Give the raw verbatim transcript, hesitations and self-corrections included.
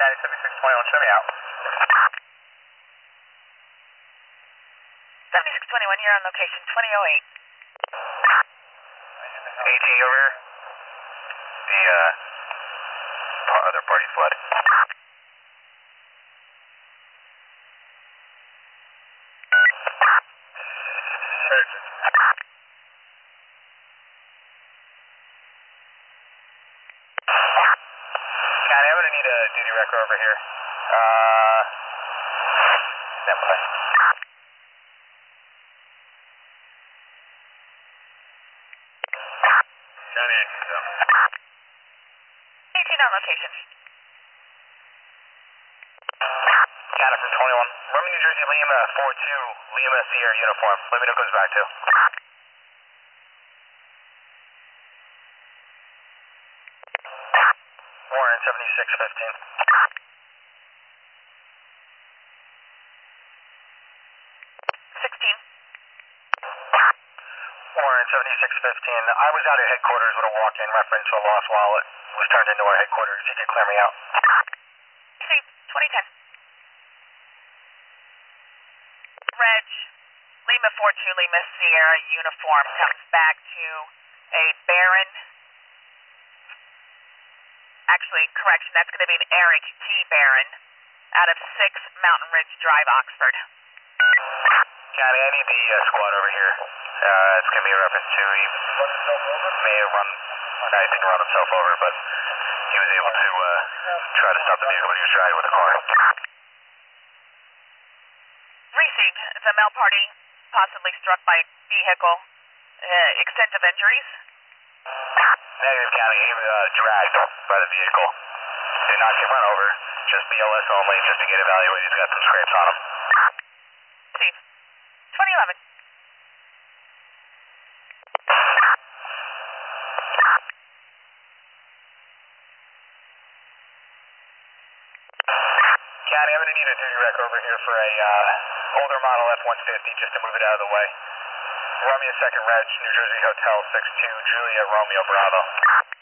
County seventy-six twenty-one, show me out. seventy-six twenty-one, you're on location twenty oh eight. A T over here. The uh, par- other party fled. County, I'm gonna need a duty wrecker over here. Uh, stand by. County eighteen, so. eighteen on location. County from twenty-one. Roman, New Jersey, Lima four two, Lima Sierra uniform. Let me know who comes back to. Warren seventy-six fifteen. sixteen. Warren seventy-six fifteen. I was out at headquarters with a walk-in reference to a lost wallet. Was turned into our headquarters. You can clear me out. See, twenty ten. Reg, Lima four two, Lima Sierra uniform comes back to a Baron. Actually, correction, that's going to be an Eric T. Baron out of six Mountain Ridge Drive, Oxford. County, I need the uh, squad over here. Uh, it's going to be a reference to he may have run, I think run himself over, but he was able to uh, try to stop the vehicle when he was driving with the car. Received. The Mel party possibly struck by vehicle. Uh, extent of injuries? Negative, County. He was uh, dragged by the vehicle. Did not get run over. Just B L S only, just to get evaluated. He's got some scrapes on him. Steve. twenty eleven. County, I'm going to need a duty wreck over here for a uh, older model F one fifty just to move it out of the way. Romeo second Reg, New Jersey Hotel six two, Juliet Romeo Bravo.